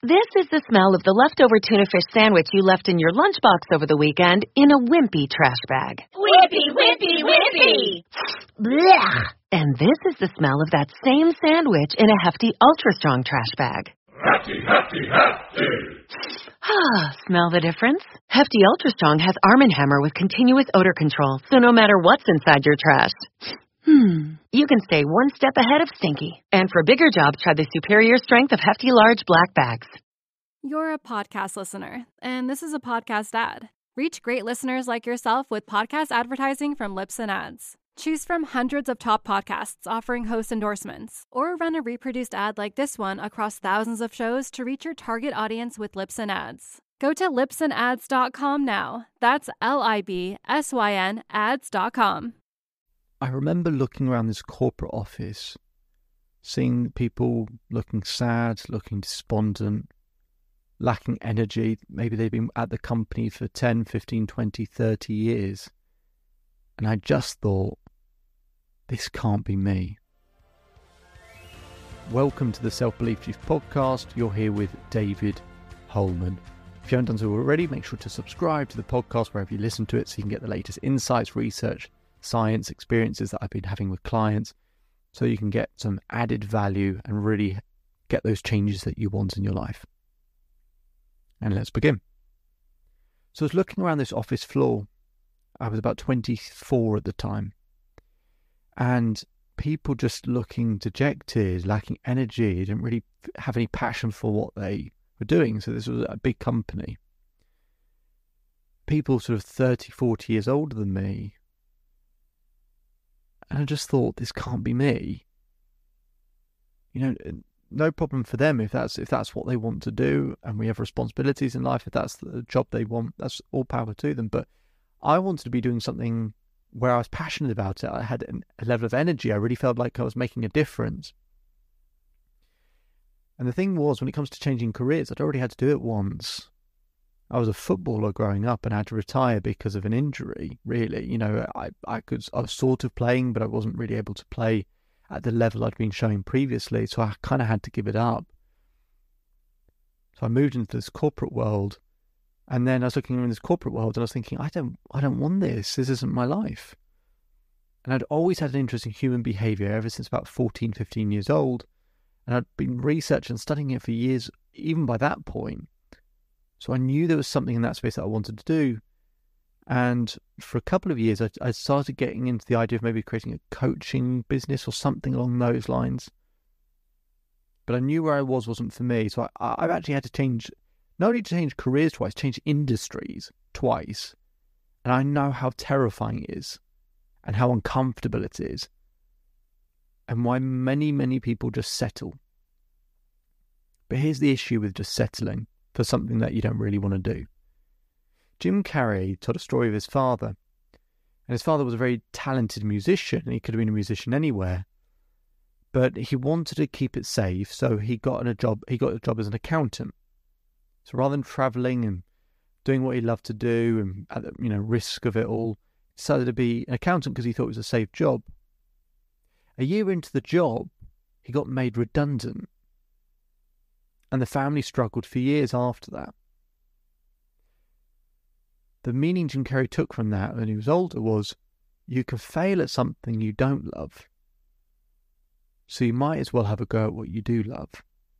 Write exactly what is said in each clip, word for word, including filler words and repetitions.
This is the smell of the leftover tuna fish sandwich you left in your lunchbox over the weekend in a wimpy trash bag. Wimpy, wimpy, wimpy! Blech! And this is the smell of that same sandwich in a hefty, ultra-strong trash bag. Hefty, hefty, hefty! Ah, smell the difference? Hefty Ultra Strong has Arm and Hammer with continuous odor control, so no matter what's inside your trash, hmm, you can stay one step ahead of stinky. And for bigger jobs, try the superior strength of Hefty Large Black Bags. You're a podcast listener, and this is a podcast ad. Reach great listeners like yourself with podcast advertising from Libsyn Ads. Choose from hundreds of top podcasts offering host endorsements, or run a reproduced ad like this one across thousands of shows to reach your target audience with Libsyn Ads. Go to libsyn ads dot com now. That's L I B S Y N ads dot com. I remember looking around this corporate office, seeing people looking sad, looking despondent, lacking energy. Maybe they've been at the company for ten, fifteen, twenty, thirty years. And I just thought, this can't be me. Welcome to the Self-Belief Juice podcast. You're here with David Holman. If you haven't done so already, make sure to subscribe to the podcast wherever you listen to it so you can get the latest insights, research, science, experiences that I've been having with clients, so you can get some added value and really get those changes that you want in your life. And let's begin. So I was looking around this office floor. I was about twenty-four at the time. And people just looking dejected, lacking energy, didn't really have any passion for what they were doing. So this was a big company. People sort of thirty, forty years older than me. And I just thought, this can't be me. You know, no problem for them if that's if that's what they want to do, and we have responsibilities in life. If that's the job they want, that's all power to them. But I wanted to be doing something where I was passionate about it. I had a level of energy. I really felt like I was making a difference. And the thing was, when it comes to changing careers, I'd already had to do it once. I was a footballer growing up and had to retire because of an injury, really. You know, I, I, could, I was sort of playing, but I wasn't really able to play at the level I'd been showing previously, so I kind of had to give it up. So I moved into this corporate world. And then I was looking in this corporate world and I was thinking, I don't I don't want this. This isn't my life. And I'd always had an interest in human behavior ever since about fourteen, fifteen years old. And I'd been researching and studying it for years, even by that point. So I knew there was something in that space that I wanted to do. And for a couple of years, I, I started getting into the idea of maybe creating a coaching business or something along those lines. But I knew where I was wasn't for me. So I, I've actually had to change... Not only to change careers twice, change industries twice. And I know how terrifying it is and how uncomfortable it is and why many, many people just settle. But here's the issue with just settling for something that you don't really want to do. Jim Carrey told a story of his father. And his father was a very talented musician, and he could have been a musician anywhere. But he wanted to keep it safe, so he got a job, he got a job as an accountant. So rather than travelling and doing what he loved to do and at the you know, risk of it all, he decided to be an accountant because he thought it was a safe job. A year into the job, he got made redundant. And the family struggled for years after that. The meaning Jim Carrey took from that when he was older was, you can fail at something you don't love. So you might as well have a go at what you do love.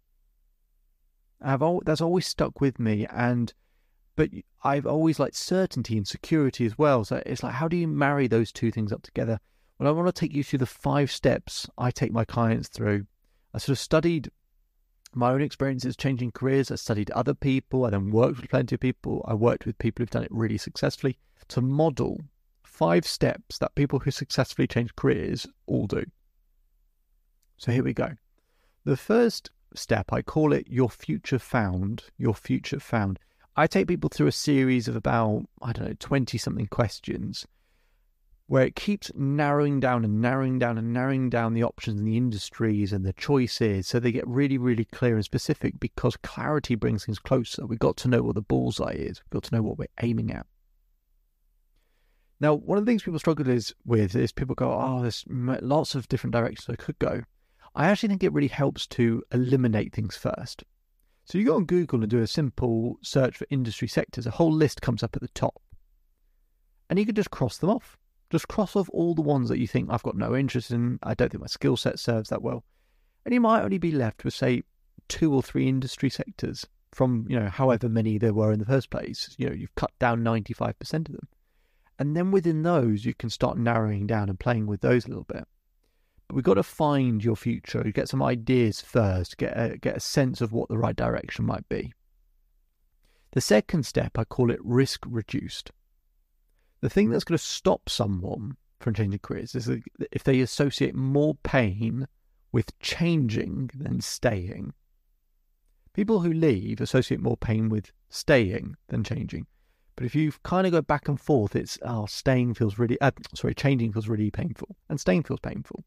I've al- that's always stuck with me, and but I've always liked certainty and security as well. So it's like, how do you marry those two things up together? Well, I want to take you through the five steps I take my clients through. I sort of studied my own experiences changing careers. I studied other people. I then worked with plenty of people. I worked with people who've done it really successfully to model five steps that people who successfully change careers all do. So here we go. The first step, I call it your future found, your future found. I take people through a series of about, I don't know, twenty something questions where it keeps narrowing down and narrowing down and narrowing down the options and the industries and the choices, so they get really, really clear and specific, because clarity brings things closer. We've got to know what the bullseye is. We've got to know what we're aiming at. Now, one of the things people struggle is, with is people go, oh, there's lots of different directions I could go. I actually think it really helps to eliminate things first. So you go on Google and do a simple search for industry sectors, a whole list comes up at the top. And you can just cross them off. Just cross off all the ones that you think I've got no interest in, I don't think my skill set serves that well. And you might only be left with, say, two or three industry sectors from, you know, however many there were in the first place. You know, you've cut down ninety-five percent of them. And then within those, you can start narrowing down and playing with those a little bit. But we've got to find your future, get some ideas first, get a, get a sense of what the right direction might be. The second step, I call it risk reduced. The thing that's going to stop someone from changing careers is if they associate more pain with changing than staying. People who leave associate more pain with staying than changing. But if you kind of go back and forth, it's, oh, staying feels really, uh, sorry, changing feels really painful, and staying feels painful.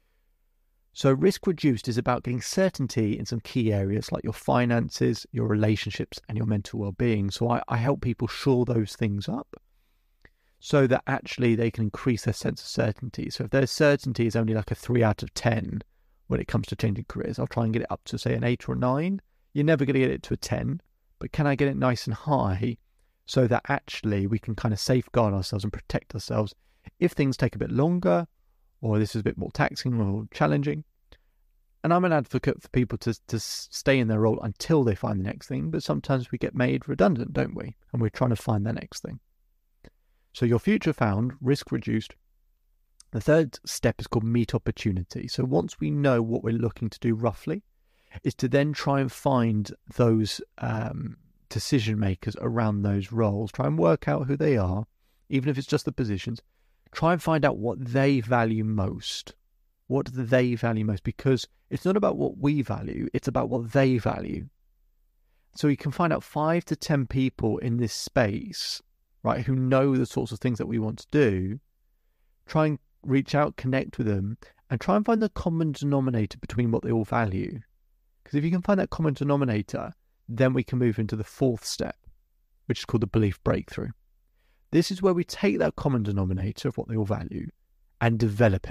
So risk reduced is about getting certainty in some key areas like your finances, your relationships, and your mental well-being. So I, I help people shore those things up so that actually they can increase their sense of certainty. So if their certainty is only like a three out of ten when it comes to changing careers, I'll try and get it up to, say, an eight or a nine. You're never going to get it to a ten, but can I get it nice and high so that actually we can kind of safeguard ourselves and protect ourselves if things take a bit longer or this is a bit more taxing or challenging. And I'm an advocate for people to, to stay in their role until they find the next thing, but sometimes we get made redundant, don't we? And we're trying to find the next thing. So your future found, risk reduced. The third step is called meet opportunity. So once we know what we're looking to do roughly, is to then try and find those um, decision makers around those roles. Try and work out who they are, even if it's just the positions. Try and find out what they value most. What do they value most? Because it's not about what we value, it's about what they value. So you can find out five to ten people in this space, right, who know the sorts of things that we want to do. Try and reach out, connect with them, and try and find the common denominator between what they all value. Because if you can find that common denominator, then we can move into the fourth step, which is called the belief breakthrough. This is where we take that common denominator of what they all value and develop it.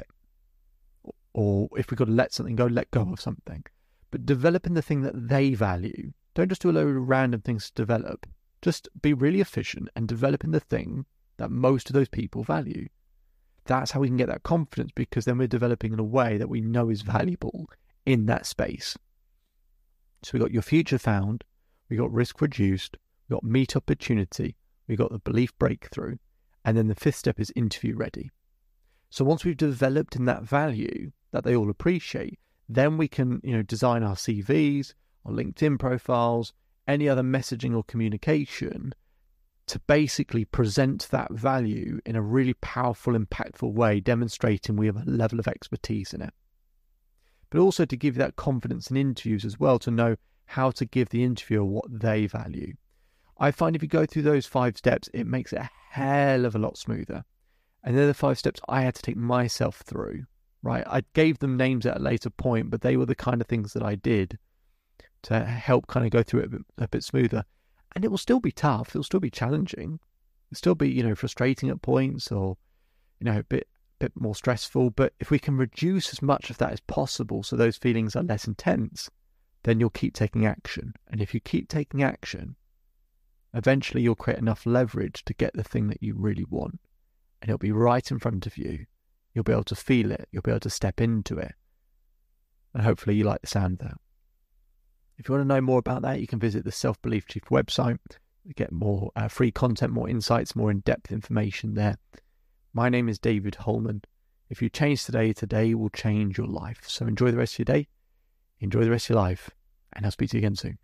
Or if we've got to let something go, let go of something. But developing the thing that they value. Don't just do a load of random things to develop. Just be really efficient and developing the thing that most of those people value. That's how we can get that confidence, because then we're developing in a way that we know is valuable in that space. So we got your future found, we got risk reduced, we got meet opportunity, we got the belief breakthrough, and then the fifth step is interview ready. So once we've developed in that value that they all appreciate, then we can, you know, design our C Vs, our LinkedIn profiles, any other messaging or communication to basically present that value in a really powerful, impactful way, demonstrating we have a level of expertise in it. But also to give you that confidence in interviews as well, to know how to give the interviewer what they value. I find if you go through those five steps, it makes it a hell of a lot smoother. And they're the five steps I had to take myself through, right? I gave them names at a later point, but they were the kind of things that I did to help kind of go through it a bit, a bit smoother. And it will still be tough. It'll still be challenging. It'll still be, you know, frustrating at points, or, you know, a bit, bit more stressful. But if we can reduce as much of that as possible so those feelings are less intense, then you'll keep taking action. And if you keep taking action, eventually you'll create enough leverage to get the thing that you really want. And it'll be right in front of you. You'll be able to feel it. You'll be able to step into it. And hopefully you like the sound of that. If you want to know more about that, you can visit the Self-Belief Chief website. You get more uh, free content, more insights, more in-depth information there. My name is David Holman. If you change today, today will change your life. So enjoy the rest of your day. Enjoy the rest of your life. And I'll speak to you again soon.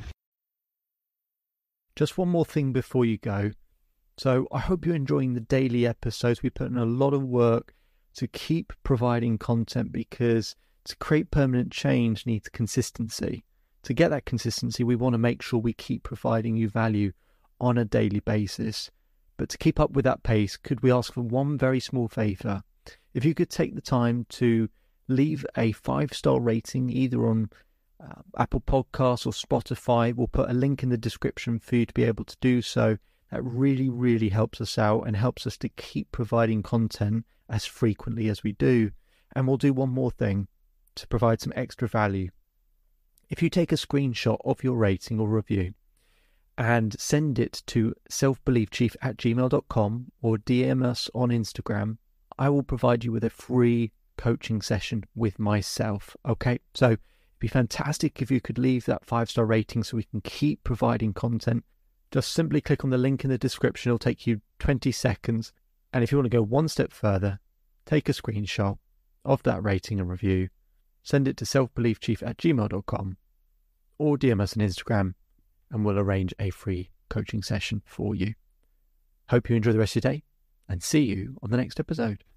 Just one more thing before you go. So I hope you're enjoying the daily episodes. We put in a lot of work to keep providing content, because to create permanent change needs consistency. To get that consistency, we want to make sure we keep providing you value on a daily basis. But to keep up with that pace, could we ask for one very small favour? If you could take the time to leave a five-star rating either on uh, Apple Podcasts or Spotify. We'll put a link in the description for you to be able to do so. That really, really helps us out and helps us to keep providing content as frequently as we do. And we'll do one more thing to provide some extra value. If you take a screenshot of your rating or review and send it to selfbeliefchief at gmail dot com or D M us on Instagram, I will provide you with a free coaching session with myself. Okay, so it'd be fantastic if you could leave that five-star rating so we can keep providing content. Just simply click on the link in the description. It'll take you twenty seconds. And if you want to go one step further, take a screenshot of that rating and review, send it to selfbeliefchief at gmail dot com or D M us on Instagram, and we'll arrange a free coaching session for you. Hope you enjoy the rest of your day, and see you on the next episode.